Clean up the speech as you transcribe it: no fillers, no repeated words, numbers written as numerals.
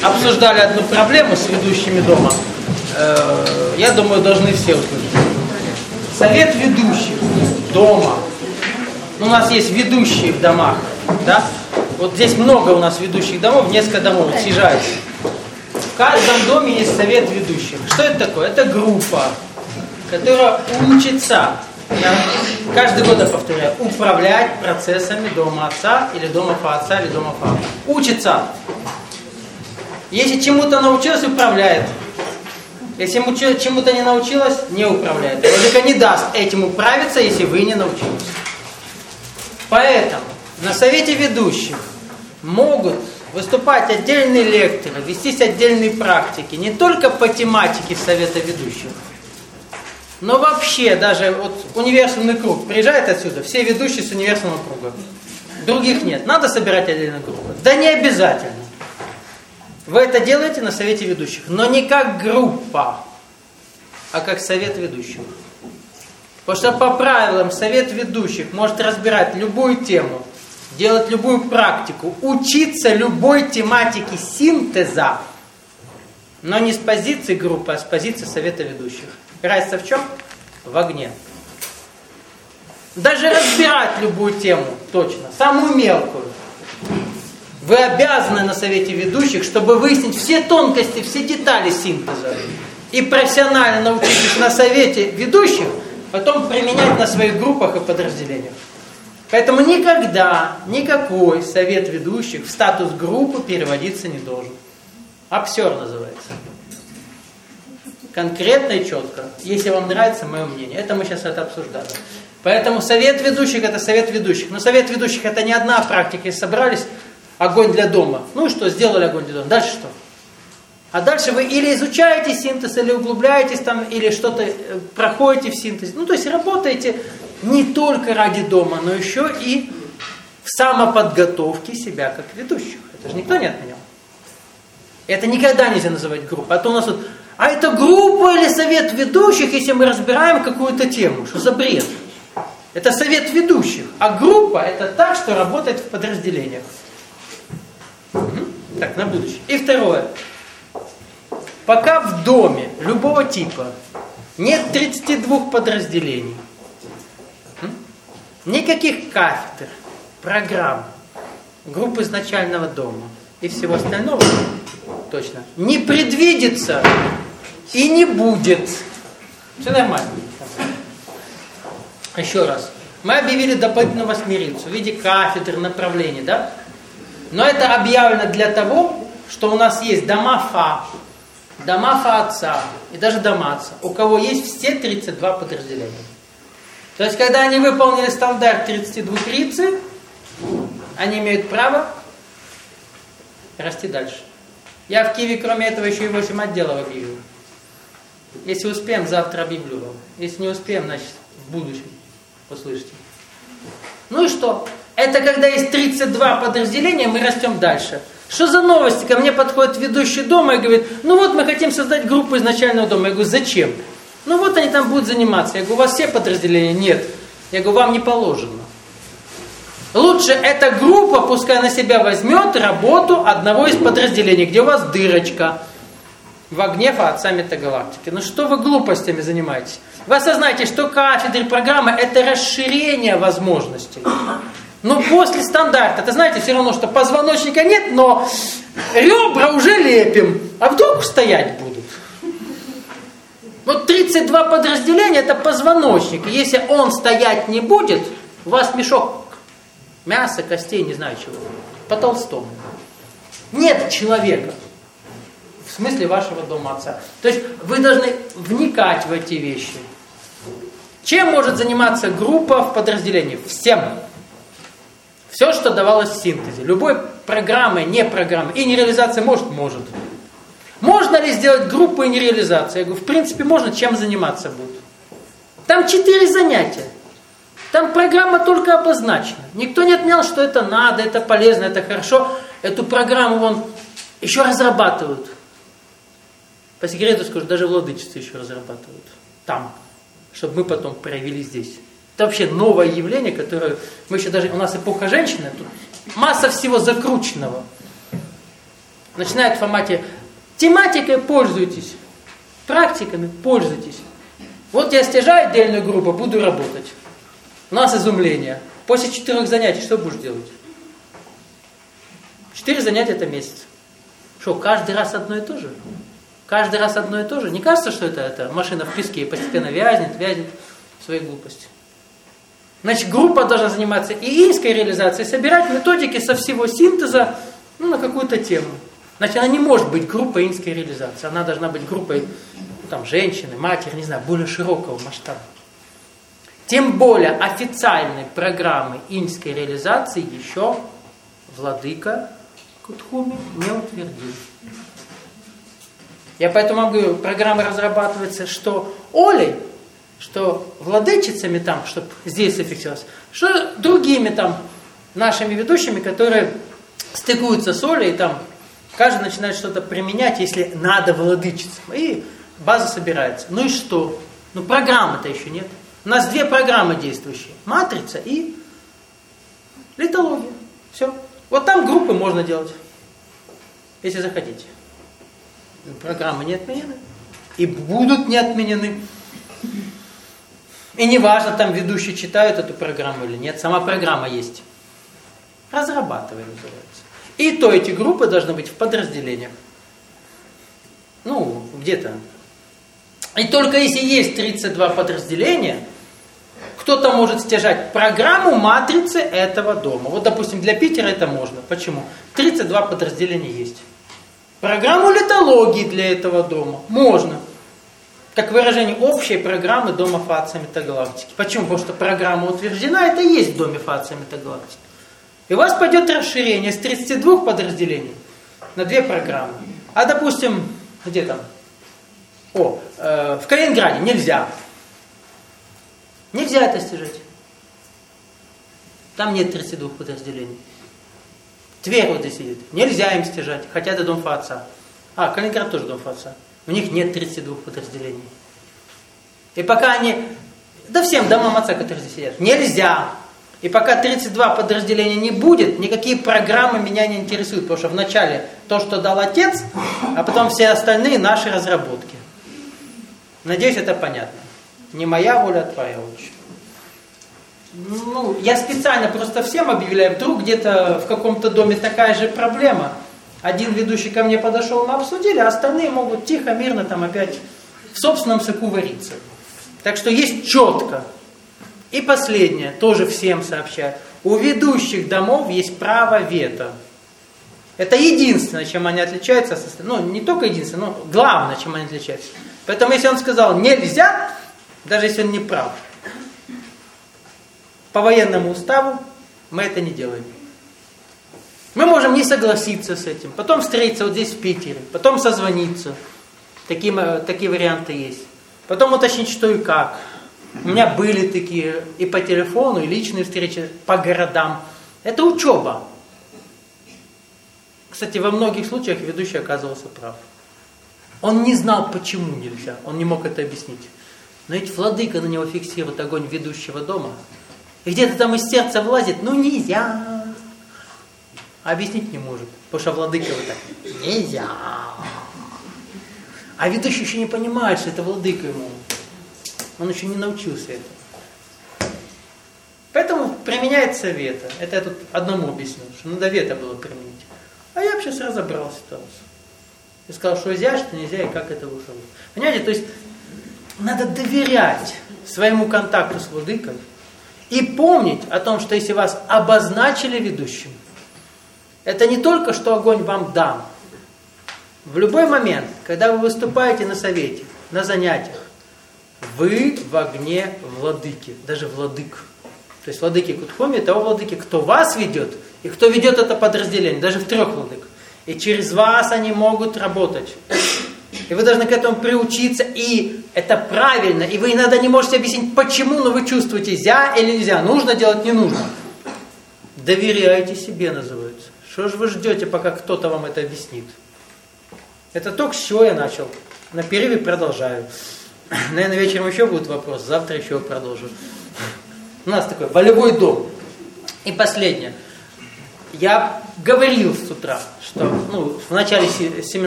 обсуждали одну проблему с ведущими дома. Я думаю, должны все услышать. Совет ведущих дома. У нас есть ведущие в домах, да? Вот здесь много у нас ведущих домов, несколько домов съезжаются. В каждом доме есть совет ведущих. Что это такое? Это группа, которая учится, я каждый год повторяю, управлять процессами дома отца или дома отца или дома папы. Учится. Если чему-то научилась, управляет. Если чему-то не научилась, не управляет. Владыка не даст этим управиться, если вы не научились. Поэтому на совете ведущих могут выступать отдельные лекторы, вестись отдельные практики, не только по тематике совета ведущих, но вообще даже вот универсальный круг приезжает отсюда, все ведущие с универсального круга. Других нет. Надо собирать отдельную группу. Да не обязательно. Вы это делаете на совете ведущих, но не как группа, а как совет ведущих. Потому что по правилам совет ведущих может разбирать любую тему, делать любую практику, учиться любой тематике синтеза, но не с позиции группы, а с позиции совета ведущих. Разница в чем? В огне. Даже разбирать любую тему, точно, самую мелкую. Вы обязаны на совете ведущих, чтобы выяснить все тонкости, все детали синтеза. И профессионально научитесь на совете ведущих, потом применять на своих группах и подразделениях. Поэтому никогда никакой совет ведущих в статус группы переводиться не должен. Обсер называется. Конкретно и четко. Если вам нравится мое мнение. Это мы сейчас обсуждали. Поэтому совет ведущих это совет ведущих. Но совет ведущих это не одна практика. Если собрались, огонь для дома. Ну и что, сделали огонь для дома. Дальше что? А дальше вы или изучаете синтез, или углубляетесь там, или что-то проходите в синтезе. Ну то есть работаете не только ради дома, но еще и в самоподготовке себя как ведущих. Это же никто не отменял. Это никогда нельзя называть группой. А то у нас вот, а это группа или совет ведущих, если мы разбираем какую-то тему. Что за бред? Это совет ведущих. А группа это та, что работает в подразделениях. Так, на будущее. И второе. Пока в доме любого типа нет 32 подразделений, никаких кафедр, программ, групп изначального дома и всего остального, точно, не предвидится и не будет. Все нормально. Еще раз. Мы объявили дополнительную восьмерицу в виде кафедр, направлений, да? Но это объявлено для того, что у нас есть дома Фа отца и даже дома отца, у кого есть все 32 подразделения. То есть, когда они выполнили стандарт 32 рицы, они имеют право расти дальше. Я в Киеве, кроме этого, еще и 8 отделов объявил. Если успеем, завтра объявлю вам. Если не успеем, значит, в будущем услышите. Ну и что? Это когда есть 32 подразделения, мы растем дальше. Что за новости? Ко мне подходит ведущий дома и говорит, ну вот мы хотим создать группу изначального дома. Я говорю, зачем? Ну вот они там будут заниматься. Я говорю, у вас все подразделения? Нет. Я говорю, вам не положено. Лучше эта группа, пускай на себя возьмет работу одного из подразделений, где у вас дырочка в огне отца метагалактики. Ну что вы глупостями занимаетесь? Вы осознаете, что кафедры, программы это расширение возможностей. Но после стандарта, это знаете, все равно, что позвоночника нет, но ребра уже лепим, а вдруг стоять будут. Вот 32 подразделения это позвоночник. И если он стоять не будет, у вас мешок мяса, костей, не знаю чего, по-толстому. Нет человека. В смысле вашего дома отца. То есть вы должны вникать в эти вещи. Чем может заниматься группа в подразделении? Всем. Все, что давалось в синтезе. Любой программой, не программой. И нереализация может? Может. Можно ли сделать группу и нереализацию? Я говорю, в принципе, можно, чем заниматься будут. Там 4 занятия. Там программа только обозначена. Никто не отменял, что это надо, это полезно, это хорошо. Эту программу вон еще разрабатывают. По секрету скажу, даже владычество еще разрабатывают. Там. Чтобы мы потом проявили здесь. Это вообще новое явление, которое мы еще даже... У нас эпоха женщины, тут масса всего закрученного. Начинает в формате тематикой пользуйтесь, практиками пользуйтесь. Вот я стяжаю отдельную группу, буду работать. У нас изумление. После 4 занятий что будешь делать? 4 занятия это месяц. Что, каждый раз одно и то же? Каждый раз одно и то же? Не кажется, что это машина в песке и постепенно вязнет в своей глупости? Значит, группа должна заниматься и инской реализацией, собирать методики со всего синтеза на какую-то тему. Значит, она не может быть группой инской реализации. Она должна быть группой женщины, матери, не знаю, более широкого масштаба. Тем более официальной программы инской реализации еще владыка Кутхуми не утвердил. Я поэтому говорю, программа разрабатывается, что Олей, что владычицами там, чтобы здесь зафиксировалось, что другими нашими ведущими, которые стыкуются с Олей, и каждый начинает что-то применять, если надо владычицам. И база собирается. Ну и что? Программы-то еще нет. У нас 2 программы действующие. Матрица и литология. Все. Вот там группы можно делать, если захотите. Программы не отменены. И будут не отменены. И не важно, ведущие читают эту программу или нет. Сама программа есть. Разрабатываем, называется. И то эти группы должны быть в подразделениях. Где-то. И только если есть 32 подразделения, кто-то может стяжать программу матрицы этого дома. Вот, допустим, для Питера это можно. Почему? 32 подразделения есть. Программу литологии для этого дома можно. Как выражение общей программы дома Фация Метагалактики. Почему? Потому что программа утверждена, это и есть в доме Фация Метагалактики. И у вас пойдет расширение с 32 подразделений на 2 программы. А, допустим, где там? В Калининграде нельзя. Нельзя это стяжать. Там нет 32 подразделений. Тверь вот здесь сидит. Нельзя им стяжать, хотя это дом Фаца. Калининград тоже дом Фаца. У них нет 32 подразделений. И пока они... всем домам отца, которые здесь сидят. Нельзя. И пока 32 подразделения не будет, никакие программы меня не интересуют. Потому что вначале то, что дал отец, а потом все остальные наши разработки. Надеюсь, это понятно. Не моя воля, а твоя лучше. Я специально просто всем объявляю, вдруг где-то в каком-то доме такая же проблема. Один ведущий ко мне подошел, мы обсудили, а остальные могут тихо, мирно опять в собственном соку вариться. Так что есть четко. И последнее, тоже всем сообщаю. У ведущих домов есть право вето. Это единственное, чем они отличаются от остальных. Не только единственное, но главное, чем они отличаются. Поэтому если он сказал нельзя, даже если он не прав, по военному уставу мы это не делаем. Мы можем не согласиться с этим, потом встретиться вот здесь в Питере, потом созвониться. Такие варианты есть. Потом уточнить, что и как. У меня были такие и по телефону, и личные встречи по городам. Это учеба. Кстати, во многих случаях ведущий оказывался прав. Он не знал, почему нельзя. Он не мог это объяснить. Но ведь владыка на него фиксирует огонь ведущего дома. И где-то там из сердца влазит, нельзя. А объяснить не может. Потому что владыка вот так, нельзя. А ведущий еще не понимает, что это владыка ему. Он еще не научился этому. Поэтому применяется вето. Это я тут одному объяснил, что надо вето было применить. А я сейчас разобрал ситуацию. И сказал, что нельзя, что нельзя, и как это вышло. Понимаете, то есть надо доверять своему контакту с владыкой и помнить о том, что если вас обозначили ведущим, это не только, что огонь вам дан. В любой момент, когда вы выступаете на совете, на занятиях, вы в огне владыки, даже владык. То есть владыки Кутхуми, того владыки, кто вас ведет, и кто ведет это подразделение, даже в 3 владык. И через вас они могут работать. И вы должны к этому приучиться, и это правильно. И вы иногда не можете объяснить, почему, но вы чувствуете, нельзя или нельзя, нужно делать, не нужно. Доверяйте себе, называется. Что же вы ждете, пока кто-то вам это объяснит? Это только с чего я начал. На перерыве продолжаю. Наверное, вечером еще будет вопрос, завтра еще продолжу. У нас такой волевой дом. И последнее. Я говорил с утра, что в начале семинара,